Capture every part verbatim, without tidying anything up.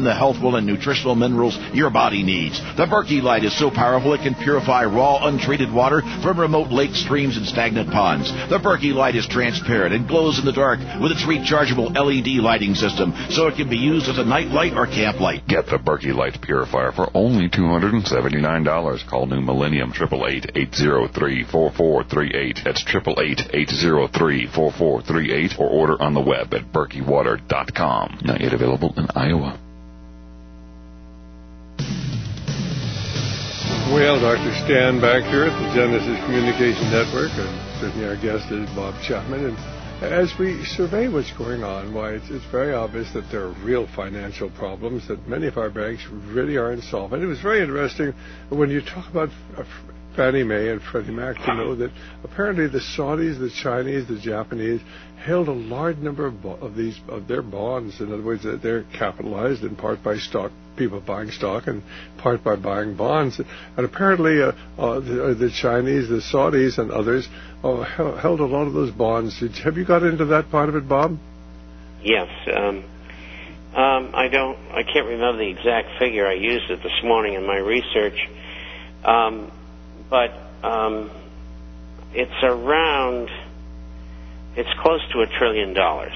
the healthful and nutritional minerals your body needs. The Berkey Light is so powerful it can purify raw, untreated water from remote lakes, streams, and stagnant ponds. The Berkey Light is transparent and glows in the dark with its rechargeable L E D lighting system, so it can be used as a night light or camp light. Get the Berkey Light Purifier for only two hundred seventy-nine dollars. Call New Millennium, eight eight eight, eight zero three, four four three eight. That's eight eight eight, eight zero three, four four three eight, or order on the web at berkey water dot com. Not yet available in Iowa. Well, Doctor Stan back here at the Genesis Communication Network, and certainly our guest is Bob Chapman. And as we survey what's going on, why it's, it's very obvious that there are real financial problems, that many of our banks really are insolvent. It was very interesting when you talk about Fannie Mae and Freddie Mac to know that apparently the Saudis, the Chinese, the Japanese held a large number of, bo- of these of their bonds. In other words, that they're capitalized in part by stock, people buying stock, and part by buying bonds. And apparently, uh, uh, the, the Chinese, the Saudis, and others uh, held a lot of those bonds. Have you got into that part of it, Bob? Yes. Um, um, I don't. I can't remember the exact figure. I used it this morning in my research. Um, But um, it's around, it's close to a trillion dollars.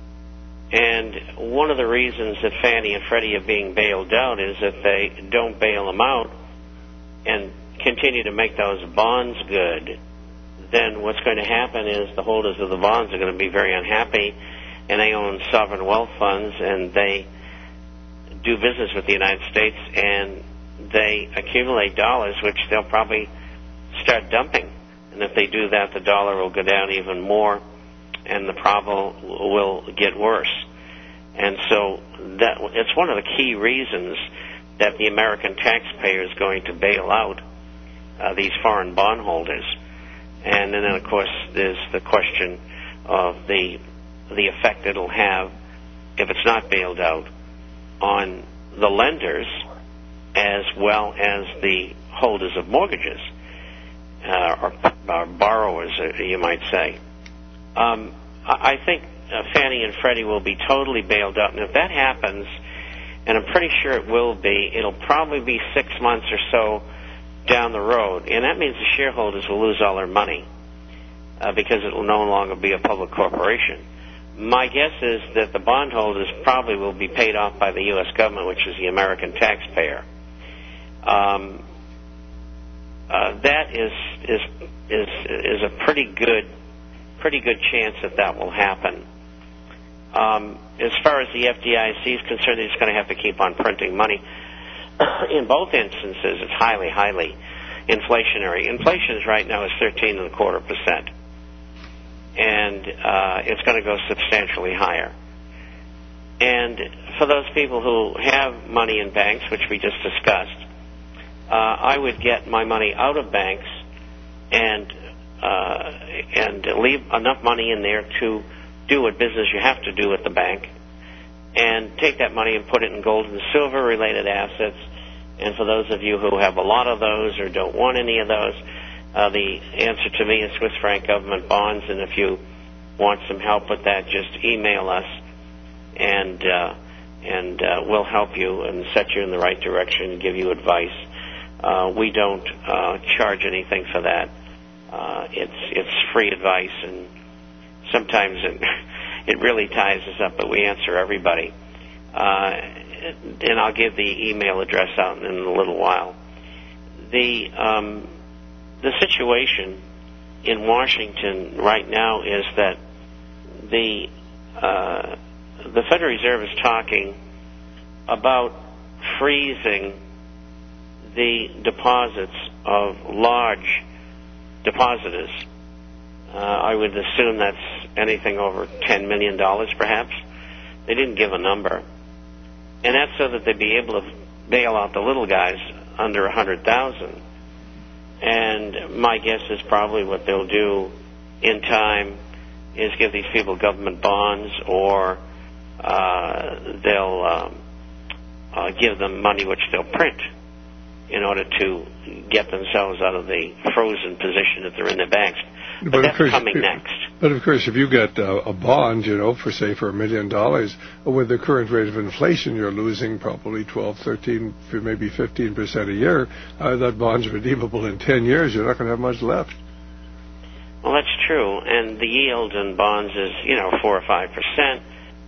And one of the reasons that Fannie and Freddie are being bailed out is that they don't bail them out and continue to make those bonds good. Then what's going to happen is the holders of the bonds are going to be very unhappy, and they own sovereign wealth funds, and they do business with the United States, and they accumulate dollars, which they'll probably start dumping. And if they do that, the dollar will go down even more, and the problem will get worse. And so that it's one of the key reasons that the American taxpayer is going to bail out uh, these foreign bondholders. And then, of course, there's the question of the the effect it'll have, if it's not bailed out, on the lenders as well as the holders of mortgages, uh, or, or borrowers, uh, you might say. Um, I think uh, Fannie and Freddie will be totally bailed out, and if that happens, and I'm pretty sure it will be, it'll probably be six months or so down the road, and that means the shareholders will lose all their money uh, because it will no longer be a public corporation. My guess is that the bondholders probably will be paid off by the U S government, which is the American taxpayer. Um, uh, that is is is is a pretty good pretty good chance that that will happen. Um, as far as the F D I C is concerned, it's going to have to keep on printing money. In both instances, it's highly, highly inflationary. Inflation is right now is thirteen and a quarter percent, and uh, it's going to go substantially higher. And for those people who have money in banks, which we just discussed, uh, I would get my money out of banks and uh, and leave enough money in there to do what business you have to do at the bank, and take that money and put it in gold and silver related assets. And for those of you who have a lot of those or don't want any of those, uh, the answer to me is Swiss franc government bonds. And if you want some help with that, just email us, and uh, and uh, we'll help you and set you in the right direction and give you advice. Uh, we don't uh, charge anything for that. Uh, it's it's free advice, and sometimes it, it really ties us up, but we answer everybody. Uh, and I'll give the email address out in a little while. The um, the situation in Washington right now is that the uh, the Federal Reserve is talking about freezing the deposits of large depositors. Uh, I would assume that's anything over ten million dollars, perhaps. They didn't give a number. And that's so that they'd be able to bail out the little guys under one hundred thousand dollars. And my guess is probably what they'll do in time is give these people government bonds, or uh, they'll um, uh, give them money which they'll print in order to get themselves out of the frozen position that they're in the banks. But, but that's course, coming next. But of course, if you get uh, a bond, you know, for say for a million dollars, with the current rate of inflation, you're losing probably twelve, thirteen, maybe fifteen percent a year. Uh, that bond's redeemable in ten years. You're not going to have much left. Well, that's true, and the yield in bonds is, you know, four or five percent.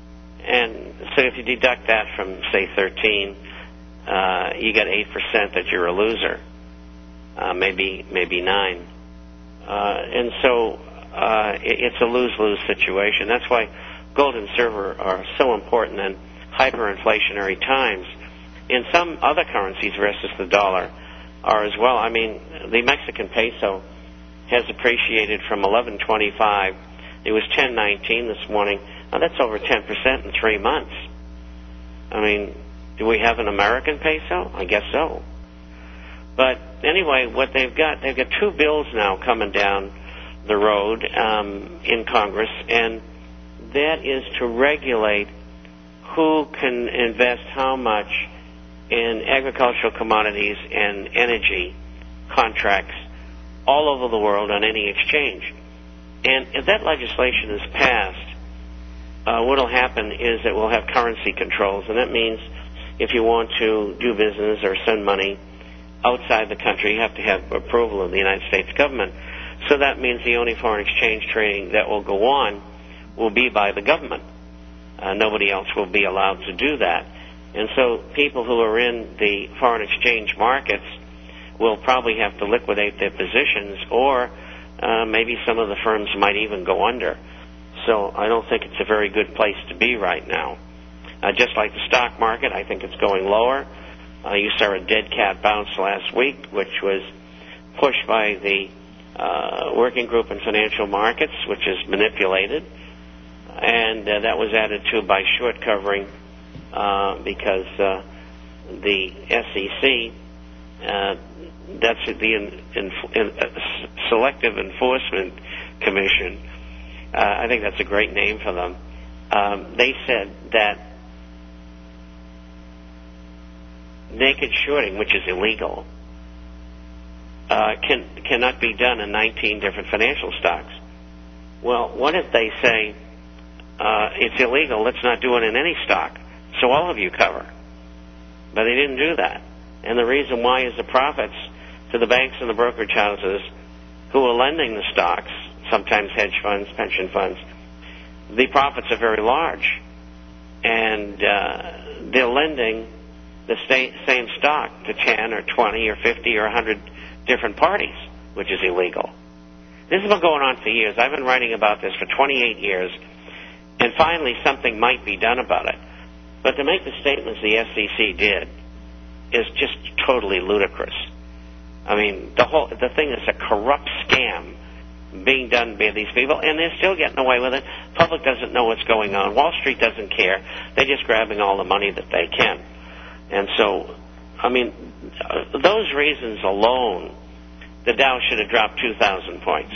And so if you deduct that from, say, thirteen, uh, you get eight percent that you're a loser, uh, maybe maybe nine. Uh, and so uh, it, it's a lose-lose situation. That's why gold and silver are so important in hyperinflationary times. In some other currencies versus the dollar are as well. I mean, the Mexican peso has appreciated from eleven twenty-five. It was ten nineteen this morning. Now, that's over ten percent in three months. I mean, do we have an American peso? I guess so. But anyway, what they've got, they've got two bills now coming down the road um, in Congress, and that is to regulate who can invest how much in agricultural commodities and energy contracts all over the world on any exchange. And if that legislation is passed, uh, what will happen is that we'll have currency controls, and that means if you want to do business or send money outside the country, you have to have approval of the United States government. So that means the only foreign exchange trading that will go on will be by the government. Uh, nobody else will be allowed to do that. And so people who are in the foreign exchange markets will probably have to liquidate their positions, or uh, maybe some of the firms might even go under. So I don't think it's a very good place to be right now. Uh, just like the stock market, I think it's going lower. Uh, you saw a dead cat bounce last week, which was pushed by the uh, Working Group in Financial Markets, which is manipulated. And uh, that was added to by short covering uh, because uh, the S E C, uh, that's the in, in, in, uh, Selective Enforcement Commission, uh, I think that's a great name for them. Um, they said that naked shorting, which is illegal, uh, can cannot be done in nineteen different financial stocks. Well, what if they say uh, it's illegal, let's not do it in any stock, so all of you cover? But they didn't do that. And the reason why is the profits to the banks and the brokerage houses who are lending the stocks, sometimes hedge funds, pension funds, the profits are very large. And uh, they're lending the same stock to ten or twenty or fifty or one hundred different parties, which is illegal. This has been going on for years. I've been writing about this for twenty-eight years, and finally something might be done about it. But to make the statements the S E C did is just totally ludicrous. I mean, the whole the thing is a corrupt scam being done by these people, and they're still getting away with it. Public doesn't know what's going on. Wall Street doesn't care. They're just grabbing all the money that they can. And so, I mean, uh, those reasons alone, the Dow should have dropped two thousand points.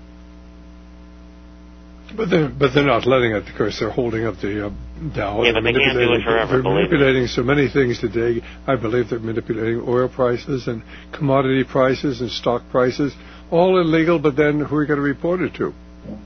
But they're, but they're not letting it. Of course, they're holding up the uh, Dow. Yeah, but they can't do it forever, They're manipulating so many things today. I believe they're manipulating oil prices and commodity prices and stock prices. All illegal, but then who are you going to report it to?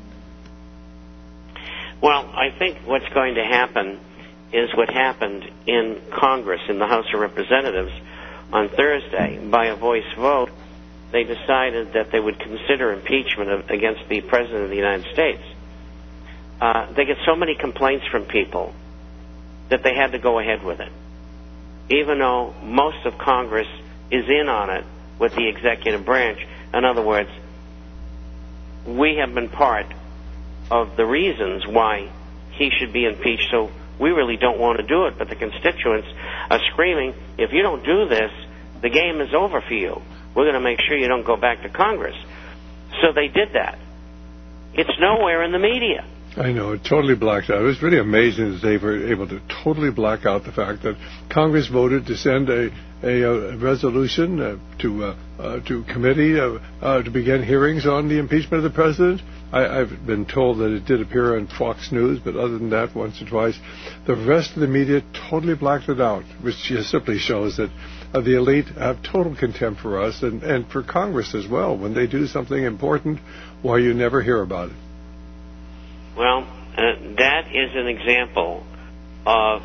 Well, I think what's going to happen is what happened in Congress, in the House of Representatives, on Thursday. By a voice vote, they decided that they would consider impeachment of, against the President of the United States. Uh, they get so many complaints from people that they had to go ahead with it, even though most of Congress is in on it with the executive branch. In other words, we have been part of the reasons why he should be impeached, so we really don't want to do it, but the constituents are screaming, if you don't do this, the game is over for you. We're going to make sure you don't go back to Congress. So they did that. It's nowhere in the media. I know, it totally blacked out. It was really amazing that they were able to totally black out the fact that Congress voted to send a, a, a resolution uh, to uh, uh, to committee uh, uh, to begin hearings on the impeachment of the president. I, I've been told that it did appear on Fox News, but other than that, once or twice, the rest of the media totally blacked it out, which just simply shows that uh, the elite have total contempt for us and, and for Congress as well. When they do something important, why you never hear about it. Well, uh, that is an example of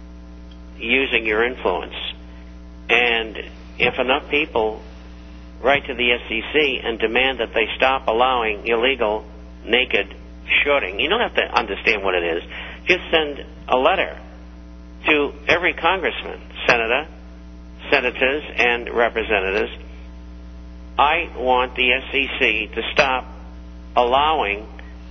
using your influence. And if enough people write to the S E C and demand that they stop allowing illegal, naked shooting, you don't have to understand what it is. Just send a letter to every congressman, senator, senators, and representatives. I want the S E C to stop allowing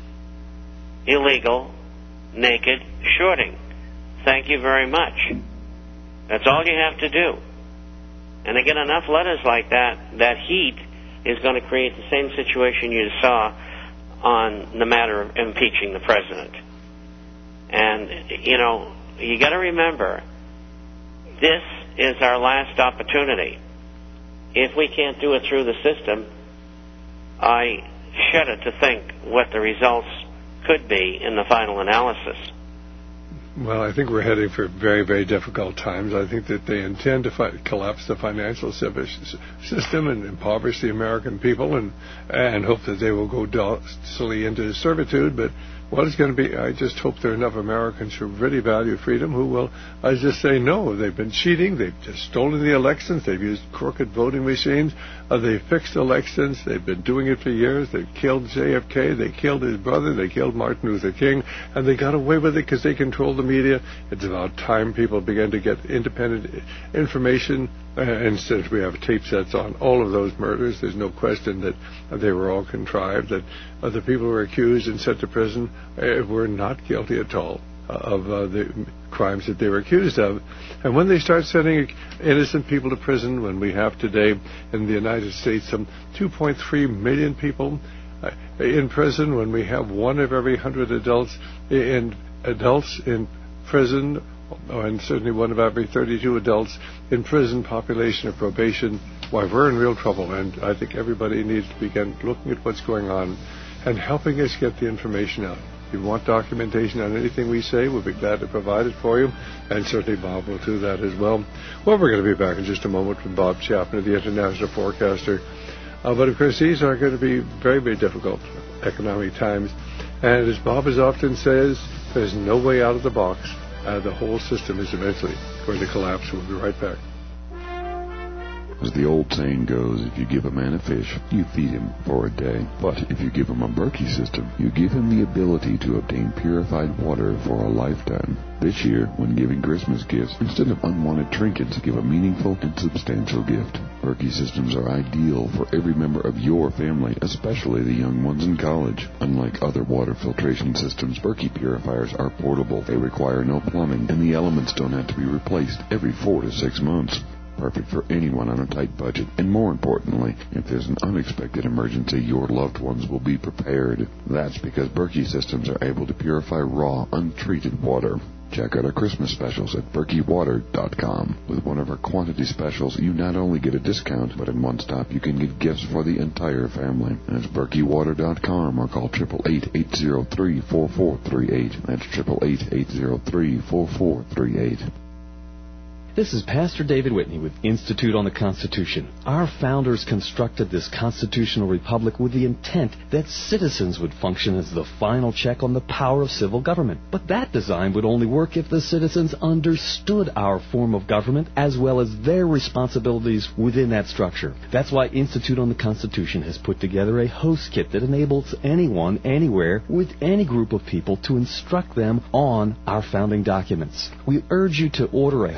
illegal, naked shooting. Thank you very much. That's all you have to do. And again, enough letters like that, that heat is going to create the same situation you saw on the matter of impeaching the president. And, you know, you got to remember, this is our last opportunity. If we can't do it through the system, I shudder to think what the results could be in the final analysis. Well, I think we're heading for very, very difficult times. I think that they intend to fi- collapse the financial system and impoverish the American people and and hope that they will go docilely into servitude. But what is going to be, I just hope there are enough Americans who really value freedom who will, I just say no. They've been cheating. They've just stolen the elections. They've used crooked voting machines. Uh, they fixed elections. They've been doing it for years. They've killed J F K. They killed his brother. They killed Martin Luther King. And they got away with it because they controlled the media. It's about time people began to get independent information. Uh, and since we have tape sets on all of those murders, there's no question that uh, they were all contrived, that uh, the people who were accused and sent to prison uh, were not guilty at all uh, of uh, the crimes that they were accused of. And when they start sending innocent people to prison, when we have today in the United States some two point three million people uh, in prison, when we have one of every hundred adults in adults in prison, and certainly one of every thirty-two adults in prison, population of probation, why, we're in real trouble. And I think everybody needs to begin looking at what's going on and helping us get the information out. If you want documentation on anything we say, we'll be glad to provide it for you. And certainly Bob will do that as well. Well, we're going to be back in just a moment with Bob Chapman, the international forecaster. Uh, but, of course, these are going to be very, very difficult economic times. And as Bob as often says, there's no way out of the box. Uh, the whole system is eventually going to collapse. We'll be right back. As the old saying goes, if you give a man a fish, you feed him for a day. But if you give him a Berkey system, you give him the ability to obtain purified water for a lifetime. This year, when giving Christmas gifts, instead of unwanted trinkets, give a meaningful and substantial gift. Berkey systems are ideal for every member of your family, especially the young ones in college. Unlike other water filtration systems, Berkey purifiers are portable. They require no plumbing, and the elements don't have to be replaced every four to six months. Perfect for anyone on a tight budget. And more importantly, if there's an unexpected emergency, your loved ones will be prepared. That's because Berkey systems are able to purify raw, untreated water. Check out our Christmas specials at Berkey Water dot com. With one of our quantity specials, you not only get a discount, but in one stop you can get gifts for the entire family. That's Berkey Water dot com or call eight eight eight, eight zero three, four four three eight. That's eight eight eight, eight zero three, four four three eight. This is Pastor David Whitney with Institute on the Constitution. Our founders constructed this constitutional republic with the intent that citizens would function as the final check on the power of civil government. But that design would only work if the citizens understood our form of government as well as their responsibilities within that structure. That's why Institute on the Constitution has put together a host kit that enables anyone, anywhere, with any group of people to instruct them on our founding documents. We urge you to order a host kit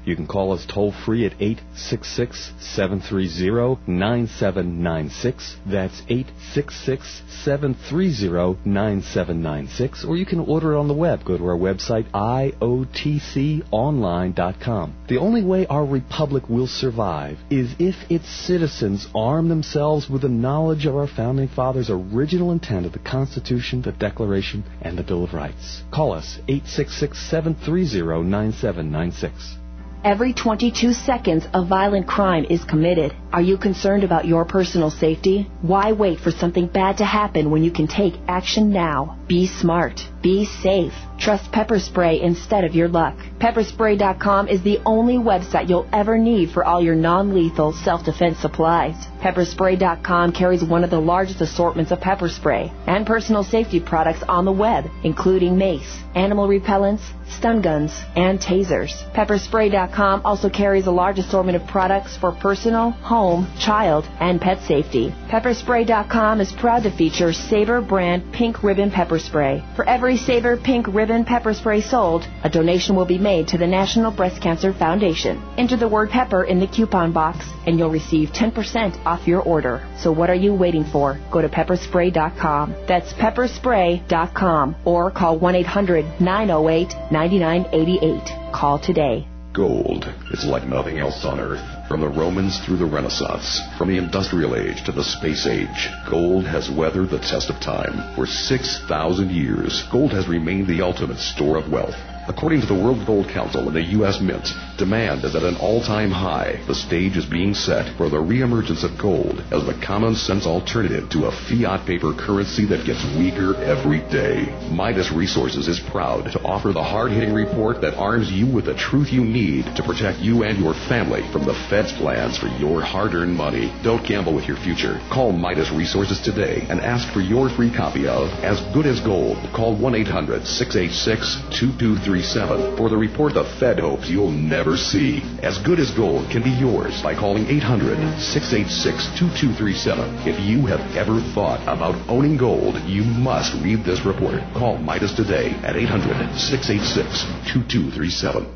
You can call us toll-free at eight six six, seven three zero, nine seven nine six. That's eight six six, seven three zero, nine seven nine six. Or you can order it on the web. Go to our website, I O T C online dot com. The only way our republic will survive is if its citizens arm themselves with the knowledge of our Founding Fathers' original intent of the Constitution, the Declaration, and the Bill of Rights. Call us, eight six six, seven three zero, nine seven nine six. Every twenty-two seconds, a violent crime is committed. Are you concerned about your personal safety? Why wait for something bad to happen when you can take action now? Be smart. Be safe. Trust Pepper Spray instead of your luck. Pepper Spray dot com is the only website you'll ever need for all your non-lethal self-defense supplies. Pepper Spray dot com carries one of the largest assortments of pepper spray and personal safety products on the web, including mace, animal repellents, stun guns, and tasers. Pepper Spray dot com also carries a large assortment of products for personal, home, child, and pet safety. Pepper Spray dot com is proud to feature Sabre brand Pink Ribbon Pepper Spray. For every Sabre Pink Ribbon Pepper Spray sold, a donation will be made to the National Breast Cancer Foundation. Enter the word pepper in the coupon box, and you'll receive ten percent off your order. So what are you waiting for? Go to Pepper Spray dot com. That's Pepper Spray dot com. Or call one eight hundred, nine oh eight, nine nine eight eight. Call today. Gold is like nothing else on Earth. From the Romans through the Renaissance, from the Industrial Age to the Space Age, gold has weathered the test of time. For six thousand years, gold has remained the ultimate store of wealth. According to the World Gold Council and the U S Mint, demand is at an all-time high. The stage is being set for the reemergence of gold as the common-sense alternative to a fiat paper currency that gets weaker every day. Midas Resources is proud to offer the hard-hitting report that arms you with the truth you need to protect you and your family from the Fed's plans for your hard-earned money. Don't gamble with your future. Call Midas Resources today and ask for your free copy of As Good as Gold. Call one eight hundred, six eight six, two two three seven for the report the Fed hopes you'll never see. As Good as Gold can be yours by calling eight hundred, six eight six, two two three seven. If you have ever thought about owning gold, you must read this report. Call Midas today at eight hundred, six eight six, two two three seven.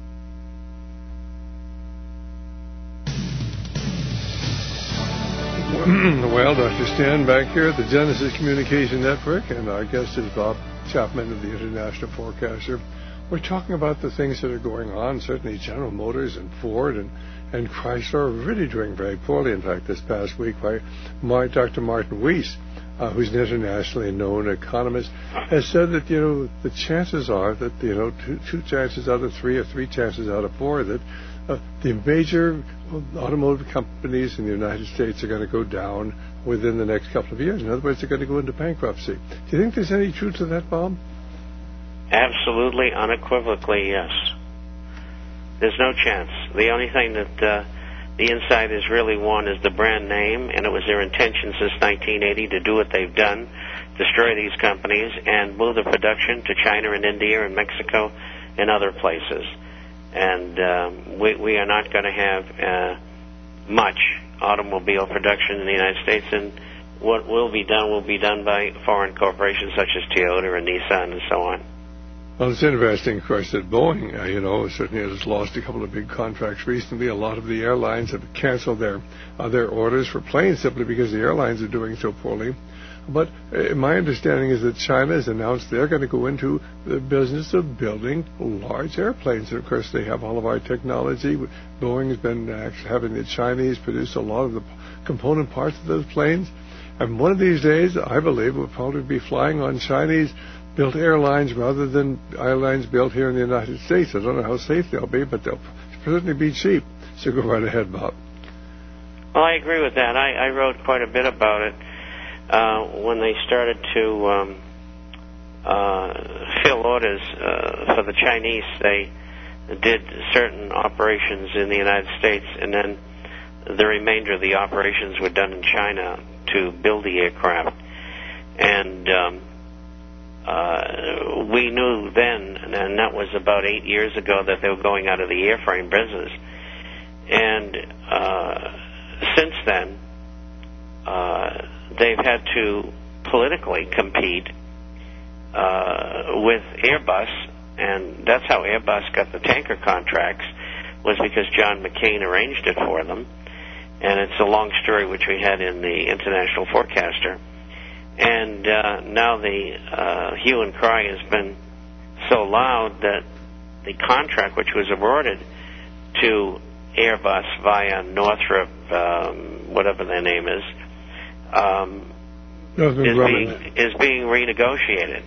Well, Doctor Stan back here at the Genesis Communication Network, and our guest is Bob Chapman of the International Forecaster. We're talking about the things that are going on. Certainly General Motors and Ford and, and Chrysler are really doing very poorly. In fact, this past week, by my, Doctor Martin Weiss, uh, who's an internationally known economist, has said that, you know, the chances are that, you know, two, two chances out of three or three chances out of four that uh, the major automotive companies in the United States are going to go down within the next couple of years. In other words, they're going to go into bankruptcy. Do you think there's any truth to that, Bob? Absolutely, unequivocally, yes. There's no chance. The only thing that uh, the insiders really want is the brand name, and it was their intention since nineteen eighty to do what they've done, destroy these companies, and move the production to China and India and Mexico and other places. And um, we, we are not going to have uh, much automobile production in the United States, and what will be done will be done by foreign corporations such as Toyota and Nissan and so on. Well, it's interesting, of course, that Boeing, uh, you know, certainly has lost a couple of big contracts recently. A lot of the airlines have canceled their uh, their orders for planes simply because the airlines are doing so poorly. But uh, my understanding is that China has announced they're going to go into the business of building large airplanes. And, of course, they have all of our technology. Boeing has been uh, having the Chinese produce a lot of the component parts of those planes. And one of these days, I believe, we'll probably be flying on Chinese-built airlines rather than airlines built here in the United States. I don't know how safe they'll be, but they'll certainly be cheap. So go right ahead, Bob. Well, I agree with that. I, I wrote quite a bit about it uh, when they started to um, uh, fill orders uh, for the Chinese. They did certain operations in the United States, and then the remainder of the operations were done in China to build the aircraft. And um, uh, we knew then, and that was about eight years ago, that they were going out of the airframe business. And uh, since then, uh, they've had to politically compete uh, with Airbus, and that's how Airbus got the tanker contracts was because John McCain arranged it for them. And it's a long story which we had in the International Forecaster. And uh, now the uh, hue and cry has been so loud that the contract which was awarded to Airbus via Northrop, um, whatever their name is, um, is, being, is being renegotiated.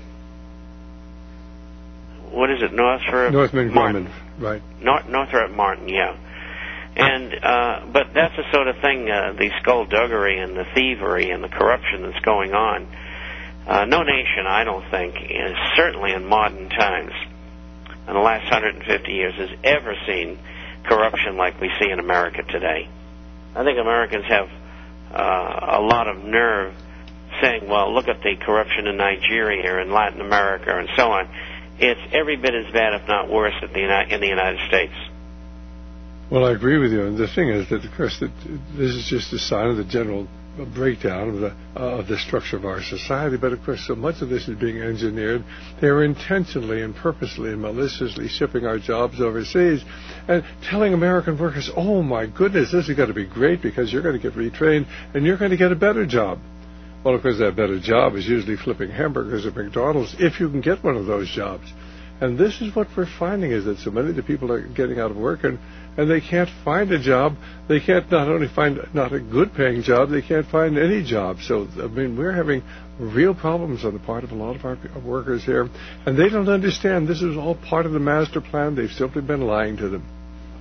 What is it, Northrop? Northrop Martin. Grumman, right. Nor- Northrop Martin, yeah. And uh, but that's the sort of thing, uh, the skullduggery and the thievery and the corruption that's going on. Uh, no nation, I don't think, is, certainly in modern times, in the last one hundred fifty years, has ever seen corruption like we see in America today. I think Americans have uh, a lot of nerve saying, well, look at the corruption in Nigeria and Latin America and so on. It's every bit as bad, if not worse, at the Uni- in the United States. Well, I agree with you. And the thing is that, of course, that this is just a sign of the general breakdown of the uh, of the structure of our society. But, of course, so much of this is being engineered. They are intentionally and purposely and maliciously shipping our jobs overseas and telling American workers, oh, my goodness, this is going to be great because you're going to get retrained and you're going to get a better job. Well, of course, that better job is usually flipping hamburgers at McDonald's if you can get one of those jobs. And this is what we're finding, is that so many of the people are getting out of work and, and they can't find a job. They can't not only find not a good-paying job, they can't find any job. So, I mean, we're having real problems on the part of a lot of our workers here. And they don't understand this is all part of the master plan. They've simply been lying to them.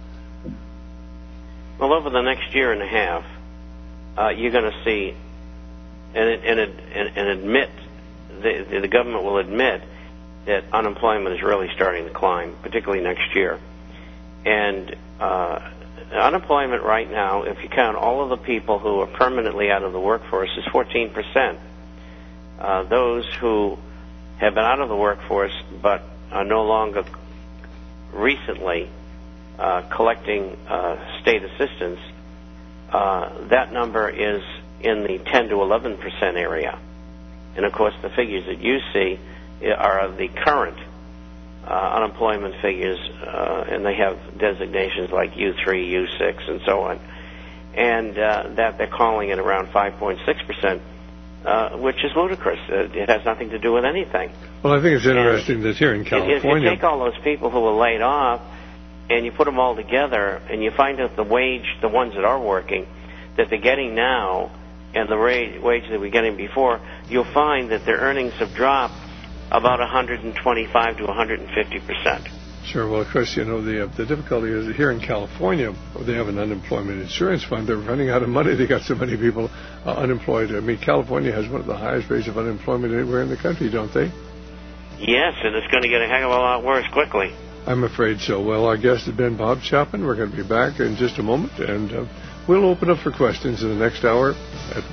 Well, over the next year and a half, uh, you're going to see, and, and, and, and admit, the, the government will admit that unemployment is really starting to climb, particularly next year. And uh, unemployment right now, if you count all of the people who are permanently out of the workforce, is fourteen percent. Uh, those who have been out of the workforce but are no longer recently uh, collecting uh, state assistance, uh, that number is in the ten to eleven percent area. And, of course, the figures that you see are the current uh, unemployment figures, uh, and they have designations like U three, U six, and so on, and uh, that they're calling it around five point six percent, uh, which is ludicrous. It has nothing to do with anything. Well, I think it's interesting and that here in California, if you take all those people who were laid off and you put them all together and you find out the wage, the ones that are working, that they're getting now and the wage they were getting before, you'll find that their earnings have dropped about one hundred twenty-five to one hundred fifty percent. Sure. Well, of course, you know, the uh, the difficulty is that here in California, they have an unemployment insurance fund. They're running out of money. They got so many people uh, unemployed. I mean, California has one of the highest rates of unemployment anywhere in the country, don't they? Yes, and it's going to get a heck of a lot worse quickly. I'm afraid so. Well, our guest has been Bob Chapman. We're going to be back in just a moment, and uh, we'll open up for questions in the next hour. At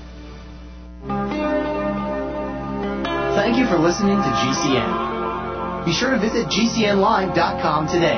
Thank you for listening to G C N. Be sure to visit G C N live dot com today.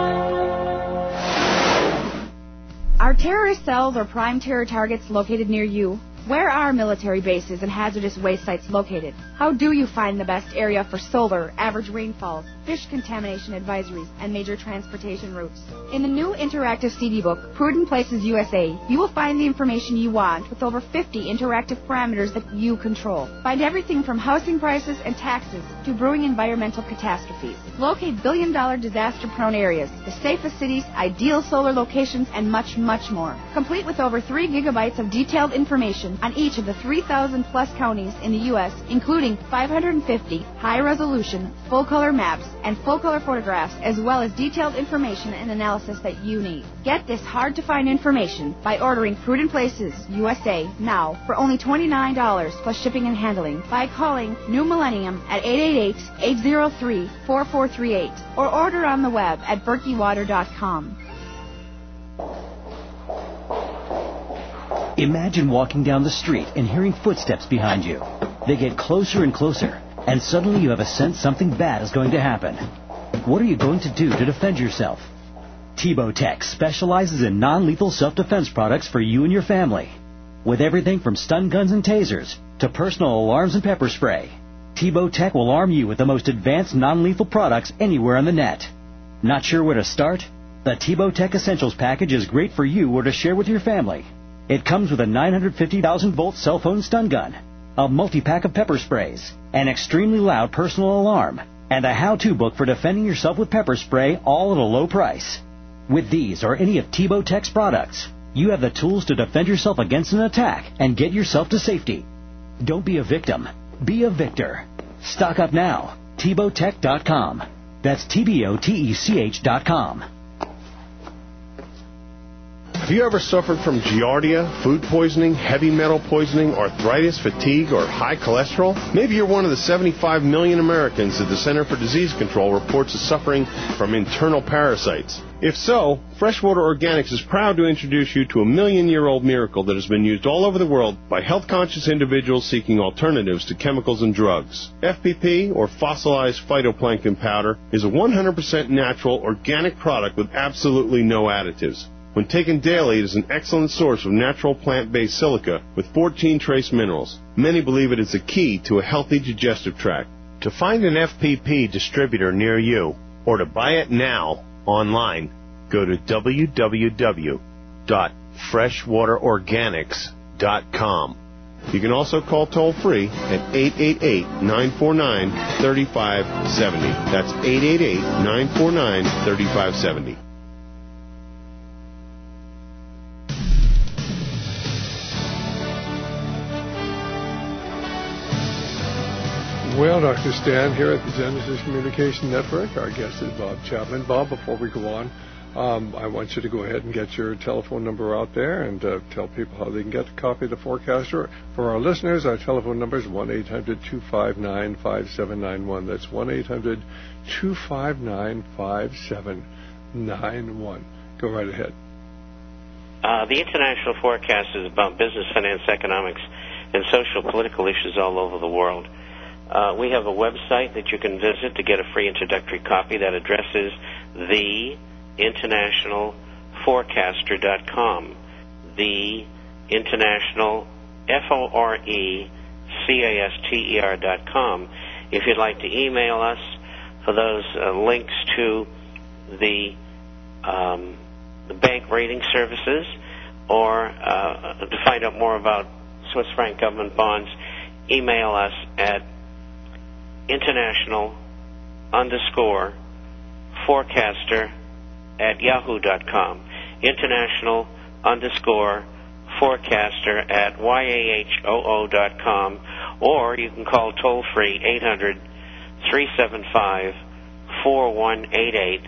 Are terrorist cells or prime terror targets located near you? Where are military bases and hazardous waste sites located? How do you find the best area for solar, average rainfalls, fish contamination advisories, and major transportation routes? In the new interactive C D book, Prudent Places U S A, you will find the information you want with over fifty interactive parameters that you control. Find everything from housing prices and taxes to brewing environmental catastrophes. Locate billion-dollar disaster-prone areas, the safest cities, ideal solar locations, and much, much more. Complete with over three gigabytes of detailed information on each of the three thousand plus counties in the U S, including five hundred fifty high-resolution, full-color maps and full-color photographs, as well as detailed information and analysis that you need. Get this hard-to-find information by ordering Prudent Places U S A now for only twenty-nine dollars plus shipping and handling by calling New Millennium at eight eight eight, eight zero three, four four three eight or order on the web at berkey water dot com. Imagine walking down the street and hearing footsteps behind you. They get closer and closer, and suddenly you have a sense something bad is going to happen. What are you going to do to defend yourself? Tebow Tech specializes in non-lethal self-defense products for you and your family. With everything from stun guns and tasers to personal alarms and pepper spray, Tebow Tech will arm you with the most advanced non-lethal products anywhere on the net. Not sure where to start? The Tebow Tech Essentials package is great for you or to share with your family. It comes with a nine hundred fifty thousand volt cell phone stun gun, a multi-pack of pepper sprays, an extremely loud personal alarm, and a how-to book for defending yourself with pepper spray, all at a low price. With these or any of Tebow Tech's products, you have the tools to defend yourself against an attack and get yourself to safety. Don't be a victim. Be a victor. Stock up now. Tebow Tech dot com. That's T B O T E C H dot com. Have you ever suffered from giardia, food poisoning, heavy metal poisoning, arthritis, fatigue, or high cholesterol? Maybe you're one of the seventy-five million Americans that the Center for Disease Control reports is suffering from internal parasites. If so, Freshwater Organics is proud to introduce you to a million-year-old miracle that has been used all over the world by health-conscious individuals seeking alternatives to chemicals and drugs. F P P, or fossilized phytoplankton powder, is a one hundred percent natural, organic product with absolutely no additives. When taken daily, it is an excellent source of natural plant-based silica with fourteen trace minerals. Many believe it is the key to a healthy digestive tract. To find an F P P distributor near you, or to buy it now online, go to w w w dot freshwater organics dot com. You can also call toll-free at eight eight eight, nine four nine, three five seven zero. That's eight eight eight, nine four nine, three five seven zero. Well, Doctor Stan here at the Genesis Communication Network. Our guest is Bob Chapman. Bob, before we go on, um, I want you to go ahead and get your telephone number out there and uh, tell people how they can get a copy of the Forecaster. For our listeners, our telephone number is one eight hundred, two five nine, five seven nine one. That's one eight hundred, two five nine, five seven nine one. Go right ahead. Uh, the International Forecast is about business, finance, economics, and social political issues all over the world. Uh, we have a website that you can visit to get a free introductory copy. That address is the international forecaster dot com. The International, F O R E C A S T E R dot com. If you'd like to email us for those uh, links to the, um, the bank rating services, or uh, to find out more about Swiss franc government bonds, email us at international underscore forecaster at yahoo dot com. International underscore forecaster at Y A H O O dot com. Or you can call toll free eight hundred, three seven five, four one eight eight.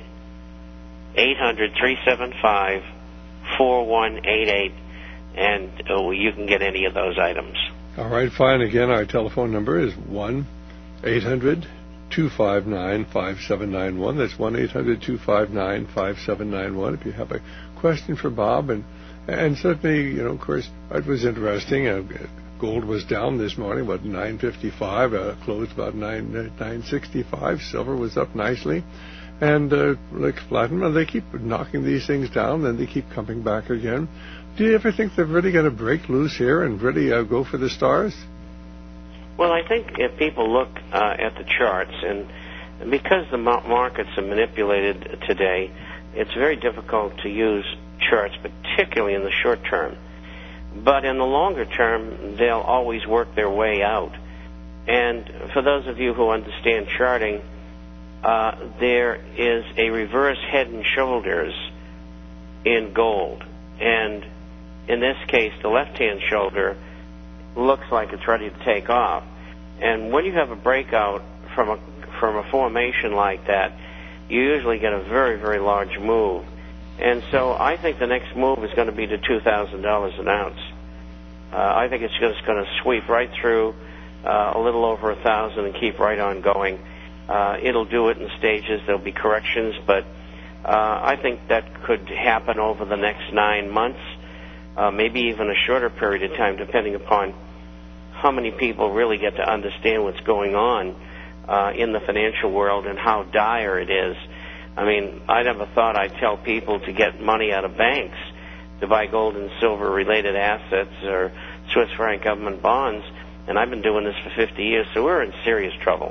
eight hundred, three seven five, four one eight eight. And uh, you can get any of those items. All right, fine. Again, our telephone number is one eight hundred, two five nine, five seven nine one. That's one eight hundred, two five nine, five seven nine one. If you have a question for Bob, and and certainly, you know, of course, it was interesting. Uh, gold was down this morning, about nine fifty-five. Uh, closed about nine nine sixty-five. Silver was up nicely, and uh, like platinum, they keep knocking these things down, then they keep coming back again. Do you ever think they're really going to break loose here and really uh, go for the stars? Well, I think if people look uh, at the charts, and because the markets are manipulated today, it's very difficult to use charts, particularly in the short term. But in the longer term, they'll always work their way out. And for those of you who understand charting, uh, there is a reverse head and shoulders in gold. And in this case, the left-hand shoulder looks like it's ready to take off. And when you have a breakout from a from a formation like that, you usually get a very, very large move. And so I think the next move is going to be to two thousand dollars an ounce. Uh, I think it's just going to sweep right through uh, a little over one thousand dollars and keep right on going. Uh, it'll do it in stages. There'll be corrections, but uh, I think that could happen over the next nine months. Uh, maybe even a shorter period of time, depending upon how many people really get to understand what's going on uh, in the financial world and how dire it is. I mean, I never thought I'd tell people to get money out of banks to buy gold and silver related assets or Swiss franc government bonds, and I've been doing this for fifty years, so we're in serious trouble.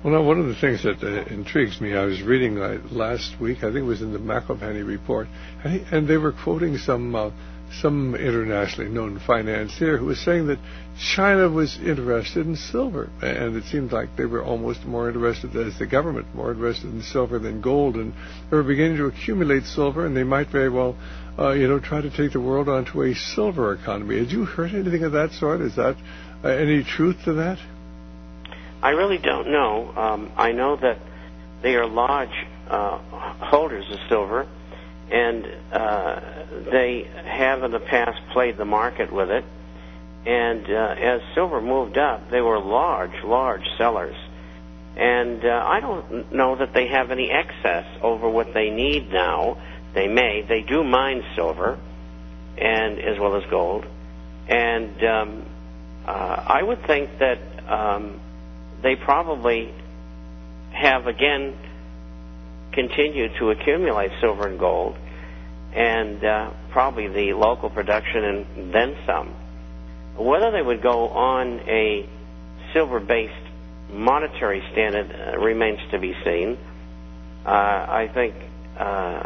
Well, now, one of the things that uh, intrigues me, I was reading uh, last week, I think it was in the McIlvanney report, and, he, and they were quoting some uh, some internationally known financier who was saying that China was interested in silver, and it seemed like they were almost more interested, as the government, more interested in silver than gold, and they were beginning to accumulate silver, and they might very well, uh, you know, try to take the world onto a silver economy. Had you heard anything of that sort? Is that uh, any truth to that? I really don't know. Um, I know that they are large uh, holders of silver, and uh, they have in the past played the market with it. And uh, as silver moved up, they were large, large sellers. And uh, I don't know that they have any excess over what they need now. They may. They do mine silver, and as well as gold. And um, uh, I would think that um, they probably have, again, continued to accumulate silver and gold, and uh, probably the local production and then some. Whether they would go on a silver-based monetary standard uh, remains to be seen. Uh, I think uh,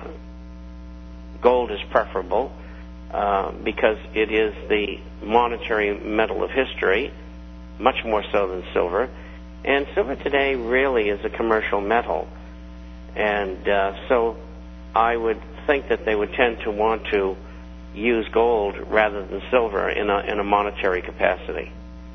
gold is preferable uh, because it is the monetary metal of history, much more so than silver. And silver today really is a commercial metal. And uh, so I would think that they would tend to want to use gold rather than silver in a in a monetary capacity.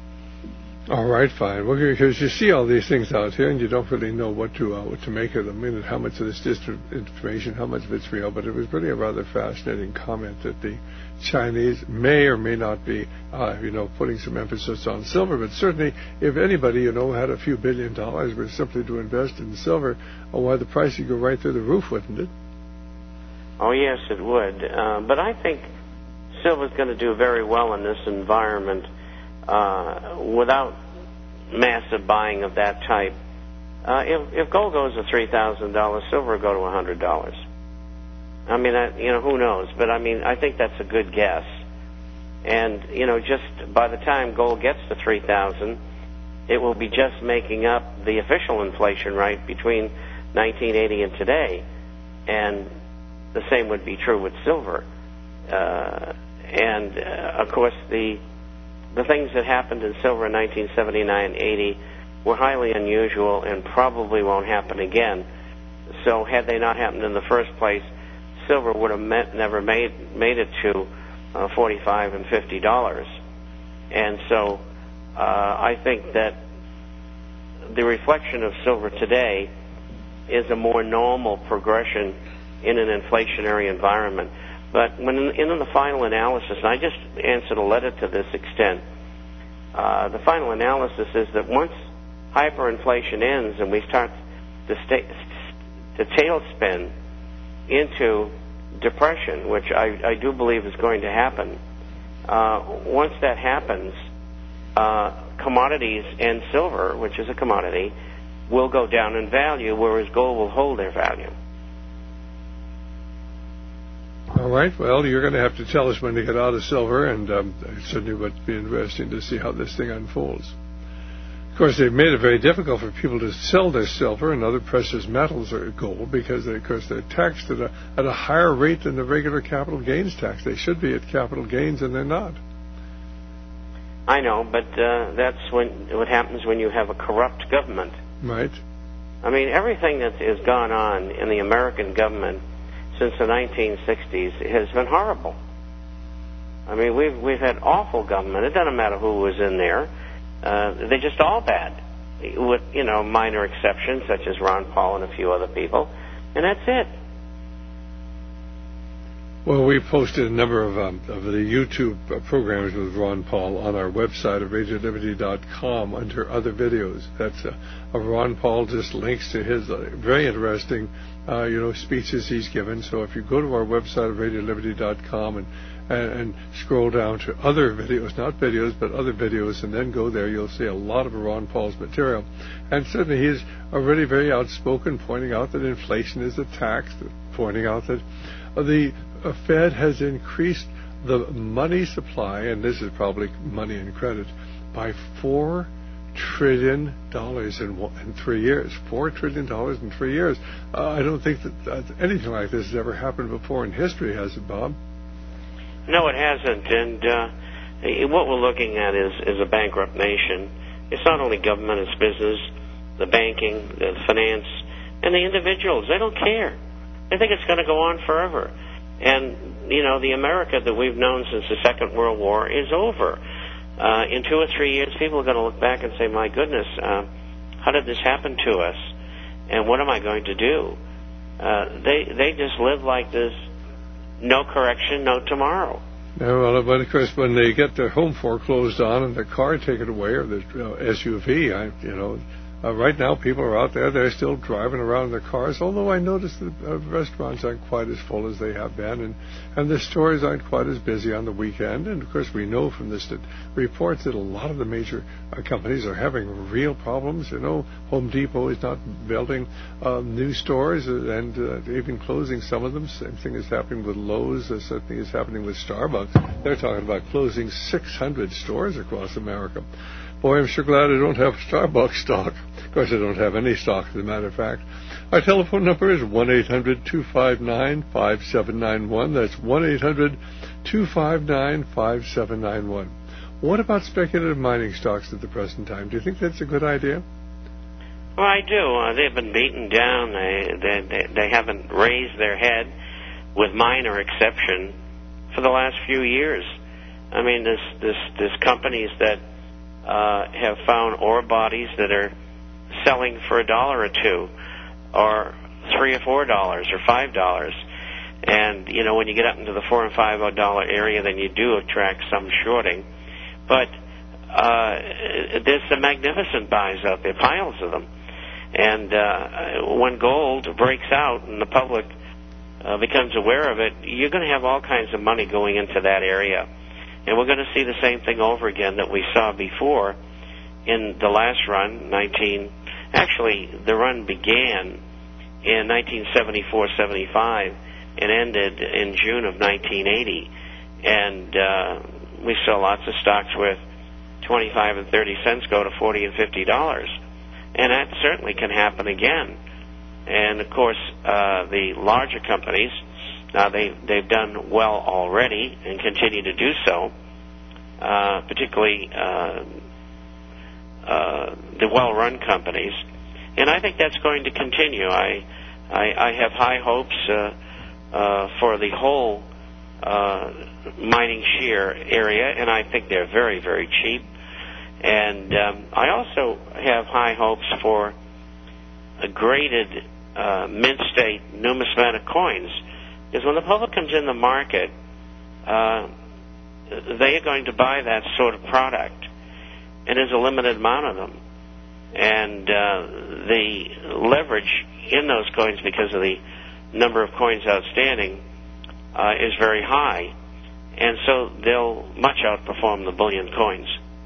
All right, fine. Well, because you see all these things out here, and you don't really know what to uh, what to make of them, and how much of it's just information, how much of it's real. But it was really a rather fascinating comment that the Chinese may or may not be, uh, you know, putting some emphasis on silver. But certainly, if anybody, you know, had a few billion dollars were simply to invest in silver, oh, why the price would go right through the roof, wouldn't it? Oh, yes, it would. Uh, but I think silver's going to do very well in this environment uh, without massive buying of that type. Uh, if, if gold goes to three thousand dollars, silver will go to one hundred dollars. I mean, I, you know, who knows? But, I mean, I think that's a good guess. And, you know, just by the time gold gets to three thousand dollars, it will be just making up the official inflation rate between nineteen eighty and today. And the same would be true with silver. Uh, and, uh, of course, the the things that happened in silver in nineteen seventy-nine eighty were highly unusual and probably won't happen again. So had they not happened in the first place, silver would have met, never made made it to uh, forty-five and fifty dollars. And so uh, I think that the reflection of silver today is a more normal progression in an inflationary environment. But when in, in the final analysis, and I just answered a letter to this extent, uh, the final analysis is that once hyperinflation ends and we start to, stay, to tailspin into depression, which I, I do believe is going to happen, uh, once that happens, uh, commodities and silver, which is a commodity, will go down in value, whereas gold will hold their value. All right. Well, you're going to have to tell us when to get out of silver, and um, it certainly would be interesting to see how this thing unfolds. Of course, they've made it very difficult for people to sell their silver and other precious metals or gold because, they, of course, they're taxed at a, at a higher rate than the regular capital gains tax. They should be at capital gains, and they're not. I know, but uh, that's when what happens when you have a corrupt government. Right. I mean, everything that has gone on in the American government since the nineteen sixties has been horrible. I mean, we've we've had awful government. It doesn't matter who was in there. Uh, they're just all bad, with, you know, minor exceptions such as Ron Paul and a few other people, and that's it. Well, we posted a number of, um, of the YouTube uh, programs with Ron Paul on our website at radio liberty dot com under other videos. That's uh, uh, Ron Paul just links to his uh, very interesting, uh, you know, speeches he's given. So if you go to our website at radio liberty dot com and, and and scroll down to other videos, not videos, but other videos, and then go there, you'll see a lot of Ron Paul's material. And certainly he's already very outspoken, pointing out that inflation is a tax, pointing out that uh, the uh, Fed has increased the money supply, and this is probably money and credit, by four trillion dollars in, in three years. Four trillion dollars in three years. Uh, I don't think that uh, anything like this has ever happened before in history, has it, Bob? No, it hasn't. And uh, what we're looking at is, is a bankrupt nation. It's not only government, it's business, the banking, the finance, and the individuals. They don't care. They think it's going to go on forever. And, you know, the America that we've known since the Second World War is over. Uh, in two or three years, people are going to look back and say, my goodness, uh, how did this happen to us? And what am I going to do? Uh, they they just live like this, no correction, no tomorrow. Yeah, well, but of course, when they get their home foreclosed on and their car taken away, or the you know, S U V, I, you know, uh, right now people are out there, they're still driving around in their cars, although I notice that uh, restaurants aren't quite as full as they have been, and, and the stores aren't quite as busy on the weekend. And, of course, we know from this that reports that a lot of the major uh, companies are having real problems. You know, Home Depot is not building uh, new stores and uh, even closing some of them. Same thing is happening with Lowe's. The same thing is happening with Starbucks. They're talking about closing six hundred stores across America. Boy, I'm sure glad I don't have Starbucks stock. Of course, I don't have any stock, as a matter of fact. Our telephone number is one eight hundred two five nine five seven nine one. That's one eight hundred two five nine five seven nine one. What about speculative mining stocks at the present time? Do you think that's a good idea? Well, I do. Uh, they've been beaten down. They, they, they, they haven't raised their head, with minor exception, for the last few years. I mean, this this this companies that uh, have found ore bodies that are selling for a dollar or two, or three or four dollars, or five dollars, and you know when you get up into the four and five dollar area, then you do attract some shorting. But uh, there's some magnificent buys out there, piles of them, and uh, when gold breaks out and the public uh, becomes aware of it, you're going to have all kinds of money going into that area. And we're going to see the same thing over again that we saw before in the last run, nineteen. Actually, the run began in nineteen seventy-four seventy-five and ended in June of nineteen eighty. And uh, we saw lots of stocks worth twenty-five and thirty cents go to forty and fifty dollars. And that certainly can happen again. And, of course, uh, the larger companies, Now, they, they've done well already and continue to do so, uh, particularly uh, uh, the well-run companies. And I think that's going to continue. I, I, I have high hopes uh, uh, for the whole uh, mining share area, and I think they're very, very cheap. And um, I also have high hopes for a graded uh, mint state numismatic coins. Is when the public comes in the market, uh, they are going to buy that sort of product, and there's a limited amount of them. And uh, the leverage in those coins, because of the number of coins outstanding, uh, is very high, and so they'll much outperform the bullion coins.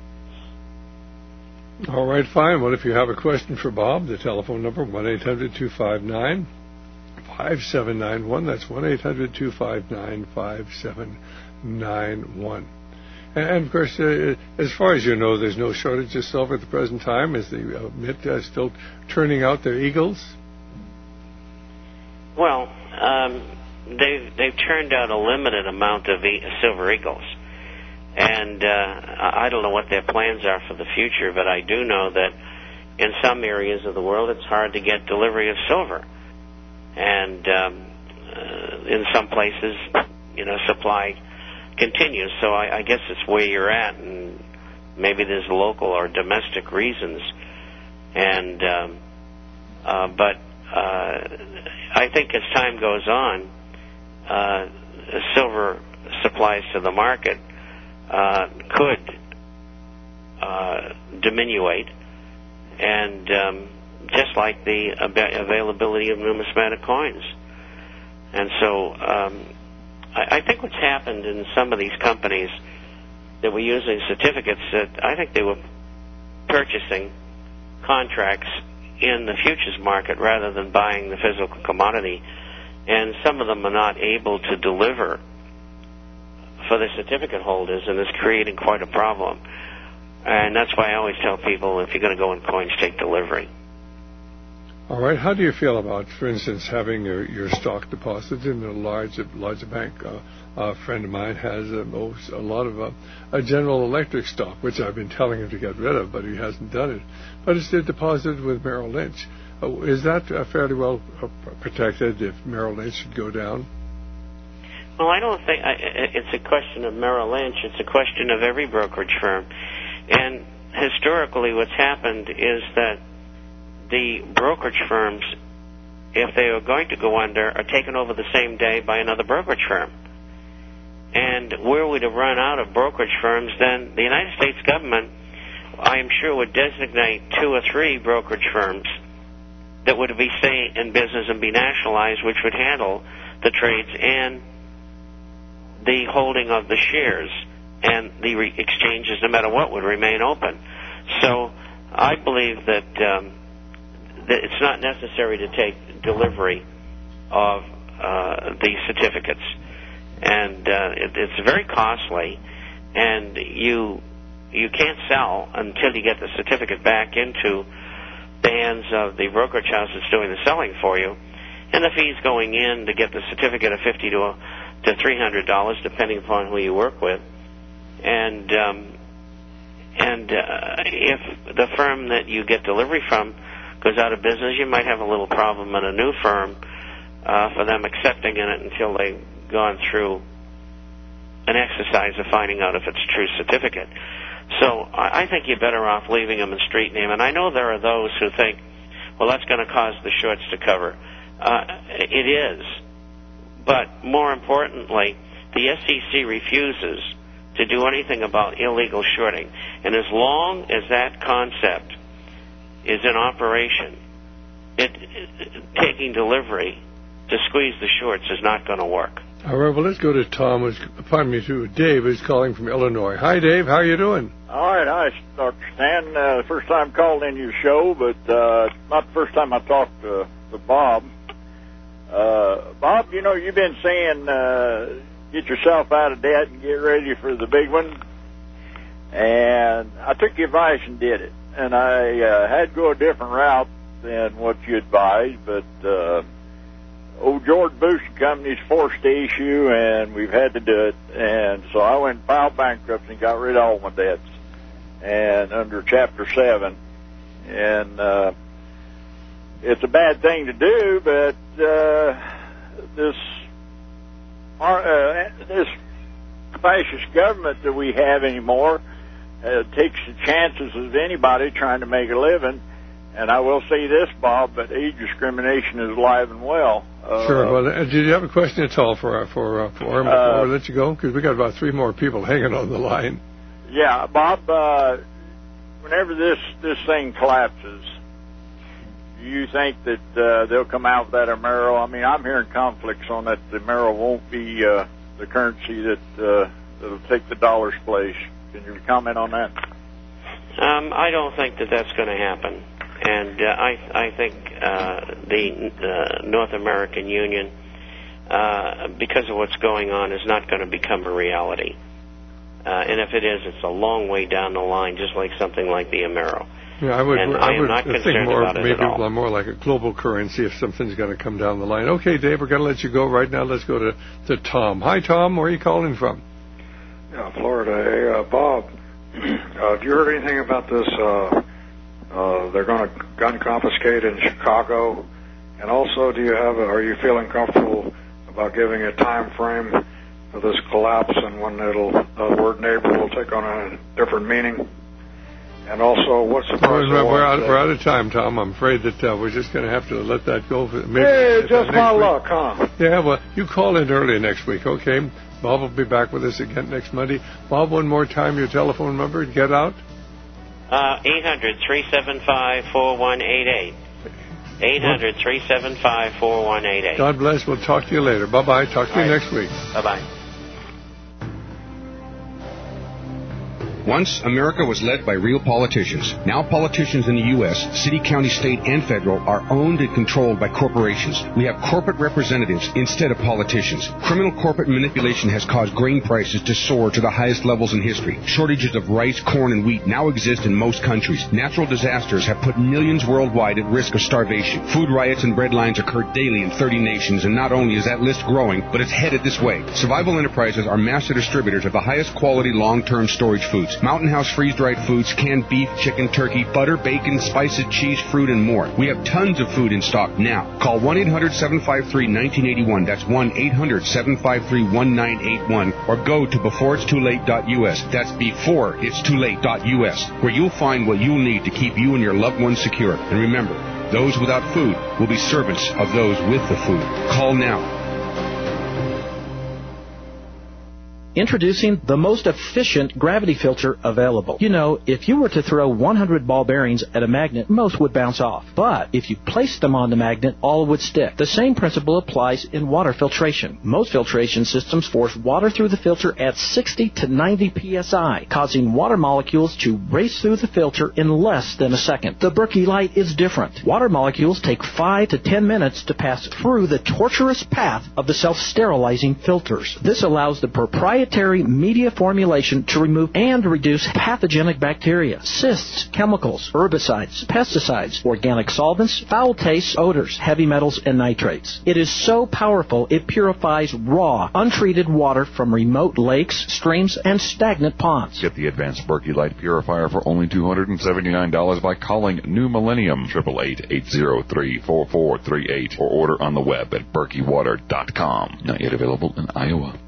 All right, fine. Well, if you have a question for Bob, the telephone number, one eight hundred two five nine five seven nine one. That's one eight hundred two five nine five seven nine one. And, of course, uh, as far as you know, there's no shortage of silver at the present time. Is the uh, Mint uh, still turning out their eagles? Well, um, they've, they've turned out a limited amount of e- silver eagles. And uh, I don't know what their plans are for the future, but I do know that in some areas of the world it's hard to get delivery of silver. And um, uh, in some places, you know, supply continues. So I, I guess it's where you're at, and maybe there's local or domestic reasons. And um, uh, but uh, I think as time goes on, uh, silver supplies to the market uh, could uh, diminuate, and um, just like the availability of numismatic coins. And so um, I, I think what's happened in some of these companies that were using certificates, that I think they were purchasing contracts in the futures market rather than buying the physical commodity. And some of them are not able to deliver for the certificate holders, and it's creating quite a problem. And that's why I always tell people, if you're going to go in coins, take delivery. All right. How do you feel about, for instance, having your, your stock deposited in a large, large bank? Uh, a friend of mine has uh, a lot of uh, a General Electric stock, which I've been telling him to get rid of, but he hasn't done it. But it's still deposited with Merrill Lynch. Uh, is that uh, fairly well uh, protected if Merrill Lynch should go down? Well, I don't think I, it's a question of Merrill Lynch. It's a question of every brokerage firm. And historically what's happened is that the brokerage firms, if they are going to go under, are taken over the same day by another brokerage firm. And were we to run out of brokerage firms, then the United States government, I am sure, would designate two or three brokerage firms that would be stay in business and be nationalized, which would handle the trades and the holding of the shares, and the re- exchanges, no matter what, would remain open. So I believe that, um, that it's not necessary to take delivery of uh, these certificates. And uh, it, it's very costly, and you you can't sell until you get the certificate back into the hands of the brokerage house that's doing the selling for you. And the fees going in to get the certificate of fifty to to three hundred dollars, depending upon who you work with. And um, and uh, if the firm that you get delivery from goes out of business, you might have a little problem in a new firm uh, for them accepting in it until they've gone through an exercise of finding out if it's a true certificate. So I, I think you're better off leaving them in street name. And I know there are those who think, well, that's going to cause the shorts to cover. Uh, it is. But more importantly, the S E C refuses to do anything about illegal shorting. And as long as that concept is in operation, it, it, taking delivery to squeeze the shorts is not going to work. All right, well, let's go to Tom, who's, pardon me, to Dave, who's calling from Illinois. Hi, Dave. How are you doing? All right. Hi, Doctor Stan. Uh, first time called in your show, but uh, not the first time I talked to, to Bob. Uh, Bob, you know, you've been saying uh, get yourself out of debt and get ready for the big one. And I took your advice and did it. And I uh, had to go a different route than what you advised, but uh, old George Bush and Company's forced to issue, and we've had to do it. And so I went and filed bankruptcy and got rid of all my debts, and under Chapter seven. And uh, it's a bad thing to do, but uh, this uh, this fascist government that we have anymore uh, takes the chances of anybody trying to make a living. And I will say this, Bob, but age discrimination is alive and well. Uh, sure. Well, uh, do you have a question at all for uh, for uh, for him before uh, we let you go? Because we got about three more people hanging on the line. Yeah, Bob. Uh, whenever this this thing collapses, do you think that uh, they'll come out with that Amero? I mean, I'm hearing conflicts on that. The Amero won't be uh, the currency that uh, that'll take the dollar's place. Can you comment on that? Um, I don't think that that's going to happen. And uh, I, I think uh, the uh, North American Union, uh, because of what's going on, is not going to become a reality. Uh, and if it is, it's a long way down the line, just like something like the Amero. Yeah, I would, and I, I would am not think concerned more, about it maybe at all. more like a global currency if something's going to come down the line. Okay, Dave, we're going to let you go right now. Let's go to, to Tom. Hi, Tom. Where are you calling from? Yeah, Florida. Hey, uh, Bob, uh, have you heard anything about this? Uh, Uh, they're going to gun confiscate in Chicago, and also, do you have? A, are you feeling comfortable about giving a time frame for this collapse and when it'll the word neighbor will take on a different meaning? And also, what's the price? We're, of we're, out, today? we're out of time, Tom. I'm afraid that uh, we're just going to have to let that go. For maybe hey, just my week. luck, huh? Yeah, well, you call in early next week, okay? Bob will be back with us again next Monday. Bob, one more time, your telephone number. Get out. Uh, eight hundred, three seven five, four one eight eight. eight hundred, three seven five, four one eight eight. God bless. We'll talk to you later. Bye-bye. Talk to All you right. next week. Bye-bye. Once, America was led by real politicians. Now politicians in the U S, city, county, state, and federal, are owned and controlled by corporations. We have corporate representatives instead of politicians. Criminal corporate manipulation has caused grain prices to soar to the highest levels in history. Shortages of rice, corn, and wheat now exist in most countries. Natural disasters have put millions worldwide at risk of starvation. Food riots and bread lines occur daily in thirty nations, and not only is that list growing, but it's headed this way. Survival Enterprises are master distributors of the highest quality long-term storage foods. Mountain House freeze-dried foods, canned beef, chicken, turkey, butter, bacon, spices, cheese, fruit, and more. We have tons of food in stock now. Call one eight hundred seven five three one nine eight one. That's one eight hundred seven five three one nine eight one. Or go to before it's too late dot U S. That's before it's too late dot U S, where you'll find what you'll need to keep you and your loved ones secure. And remember, those without food will be servants of those with the food. Call now. Introducing the most efficient gravity filter available. You know, if you were to throw one hundred ball bearings at a magnet, most would bounce off. But if you placed them on the magnet, all would stick. The same principle applies in water filtration. Most filtration systems force water through the filter at sixty to ninety P S I, causing water molecules to race through the filter in less than a second. The Berkey Light is different. Water molecules take five to ten minutes to pass through the tortuous path of the self-sterilizing filters. This allows the proprietary media formulation to remove and reduce pathogenic bacteria, cysts, chemicals, herbicides, pesticides, organic solvents, foul tastes, odors, heavy metals, and nitrates. It is so powerful it purifies raw, untreated water from remote lakes, streams, and stagnant ponds. Get the advanced Berkey Light Purifier for only two hundred seventy-nine dollars by calling New Millennium, eight eight eight, eight zero three, four four three eight, or order on the web at berkey water dot com. Not yet available in Iowa.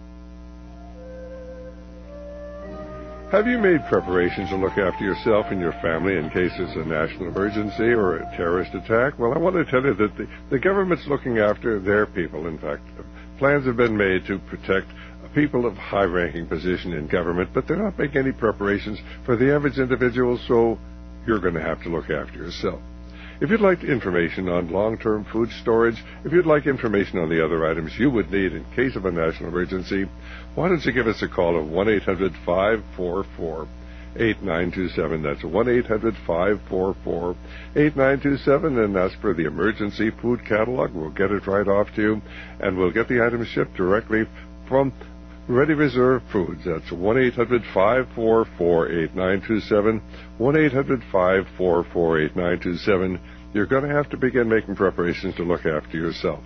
Have you made preparations to look after yourself and your family in case there's a national emergency or a terrorist attack? Well, I want to tell you that the, the government's looking after their people. In fact, plans have been made to protect people of high-ranking position in government, but they're not making any preparations for the average individual, so you're going to have to look after yourself. If you'd like information on long-term food storage, if you'd like information on the other items you would need in case of a national emergency, why don't you give us a call at one eight hundred five four four eight nine two seven. That's one eight hundred five four four eight nine two seven, and ask for the emergency food catalog. We'll get it right off to you, and we'll get the items shipped directly from Ready Reserve Foods. That's one eight hundred five four four eight nine two seven, one eight hundred five four four eight nine two seven. You're going to have to begin making preparations to look after yourself.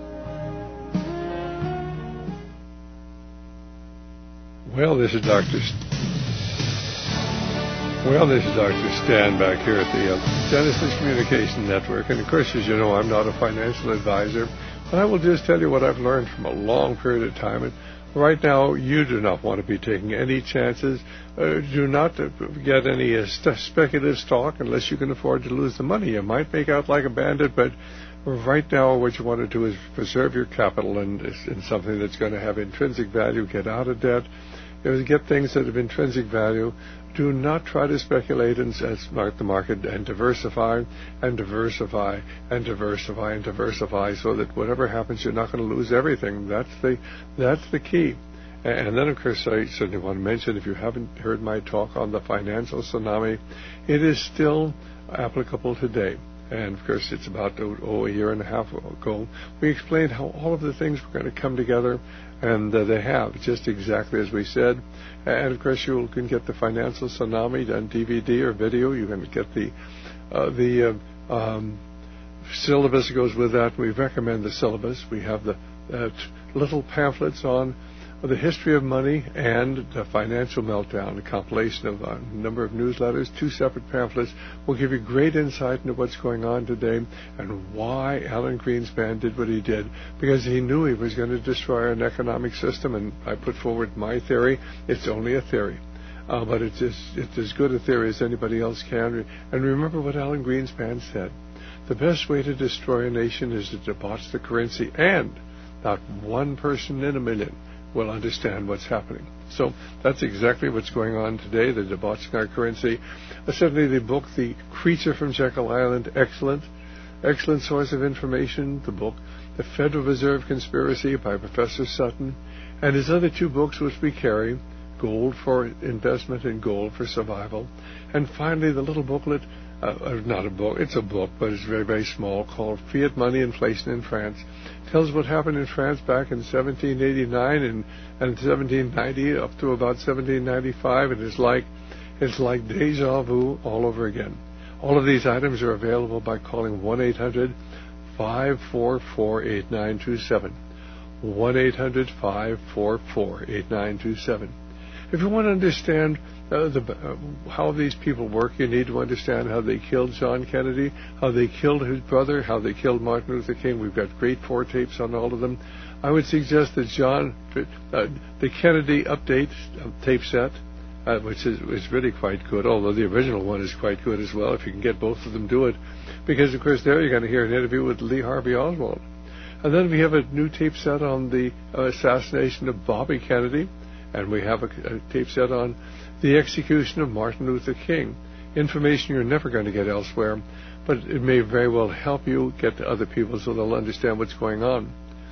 Well, this is Doctor St- Well, this is Doctor Stan back here at the uh, Genesis Communication Network. And, of course, as you know, I'm not a financial advisor, but I will just tell you what I've learned from a long period of time. And right now, you do not want to be taking any chances. Uh, do not uh, get any uh, st- speculative stock unless you can afford to lose the money. You might make out like a bandit, but right now what you want to do is preserve your capital in, in something that's going to have intrinsic value. Get out of debt. You know, get things that have intrinsic value. Do not try to speculate and smart the market, and diversify and diversify and diversify and diversify so that whatever happens, you're not going to lose everything. That's the that's the key. And then, of course, I certainly want to mention, if you haven't heard my talk on the financial tsunami, it is still applicable today. And, of course, it's about, oh, a year and a half ago, we explained how all of the things were going to come together, and uh, they have, just exactly as we said. And, of course, you can get the Financial Tsunami on D V D or video. You can get the uh, the uh, um, syllabus that goes with that. We recommend the syllabus. We have the uh, little pamphlets on the history of money and the financial meltdown, a compilation of a number of newsletters. Two separate pamphlets will give you great insight into what's going on today and why Alan Greenspan did what he did, because he knew he was going to destroy an economic system. And I put forward my theory. It's only a theory, uh, but it's, just, it's as good a theory as anybody else can. And remember what Alan Greenspan said. The best way to destroy a nation is to debauch the currency, and not one person in a million will understand what's happening. So that's exactly what's going on today, the debauching our currency. Uh, certainly the book, The Creature from Jekyll Island, excellent. Excellent source of information. The book, The Federal Reserve Conspiracy by Professor Sutton. And his other two books, which we carry, Gold for Investment and Gold for Survival. And finally, the little booklet, uh, not a book, it's a book, but it's very, very small, called Fiat Money Inflation in France. Tells what happened in France back in seventeen eighty-nine and, and seventeen ninety up to about seventeen ninety-five, and it's like, it's like deja vu all over again. All of these items are available by calling one eight hundred five four four eight nine two seven. one eight hundred five four four eight nine two seven. If you want to understand uh, the, uh, how these people work, you need to understand how they killed John Kennedy, how they killed his brother, how they killed Martin Luther King. We've got great four tapes on all of them. I would suggest that John, uh, the Kennedy update uh, tape set, uh, which is, is really quite good, although the original one is quite good as well, if you can get both of them, do it. Because, of course, there you're going to hear an interview with Lee Harvey Oswald. And then we have a new tape set on the uh, assassination of Bobby Kennedy, and we have a, a tape set on the execution of Martin Luther King. Information you're never going to get elsewhere, but it may very well help you get to other people so they'll understand what's going on.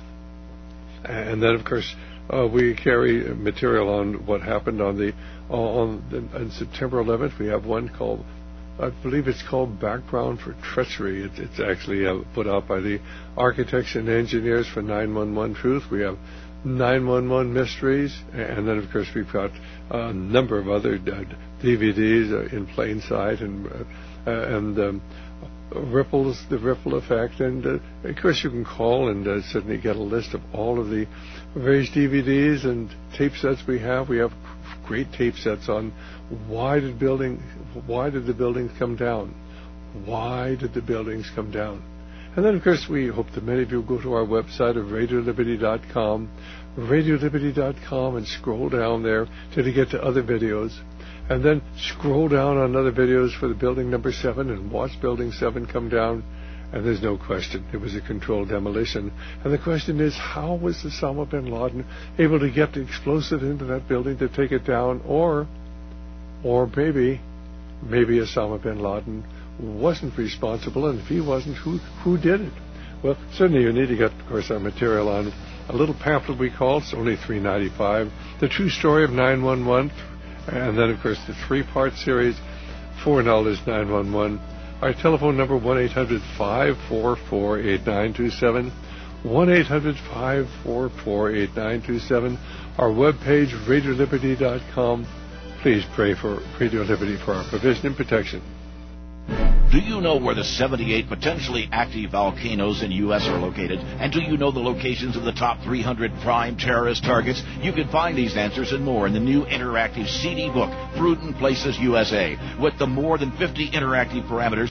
And then, of course, uh, we carry material on what happened on the on, the, on September eleventh. We have one called, I believe it's called Background for Treachery. It, it's actually uh, put out by the architects and engineers for nine one one Truth. We have nine one one Mysteries, and then, of course, we've got a number of other uh, D V Ds uh, in plain sight, and uh, and um, Ripples, the Ripple Effect, and uh, of course you can call and uh, certainly get a list of all of the various D V Ds and tape sets we have. We have great tape sets on why did building, why did the buildings come down, why did the buildings come down. And then, of course, we hope that many of you go to our website of radio liberty dot com, radio liberty dot com, and scroll down there till you get to other videos. And then scroll down on other videos for the building number seven and watch building seven come down. And there's no question, it was a controlled demolition. And the question is, how was Osama bin Laden able to get the explosive into that building to take it down? Or, or maybe, maybe Osama bin Laden wasn't responsible, and if he wasn't, who who did it? Well, certainly you need to get, of course, our material on a little pamphlet we call, it's only three ninety-five, The True Story of nine one one, and then, of course, the three-part series, Four Knowledge nine one one. Our telephone number, one eight hundred five four four eight nine two seven, one eight hundred five four four eight nine two seven. Our webpage, radio liberty dot com. Please pray for Radio Liberty for our provision and protection. Do you know where the seventy-eight potentially active volcanoes in U S are located? And do you know the locations of the top three hundred prime terrorist targets? You can find these answers and more in the new interactive C D book, Prudent Places U S A, with the more than fifty interactive parameters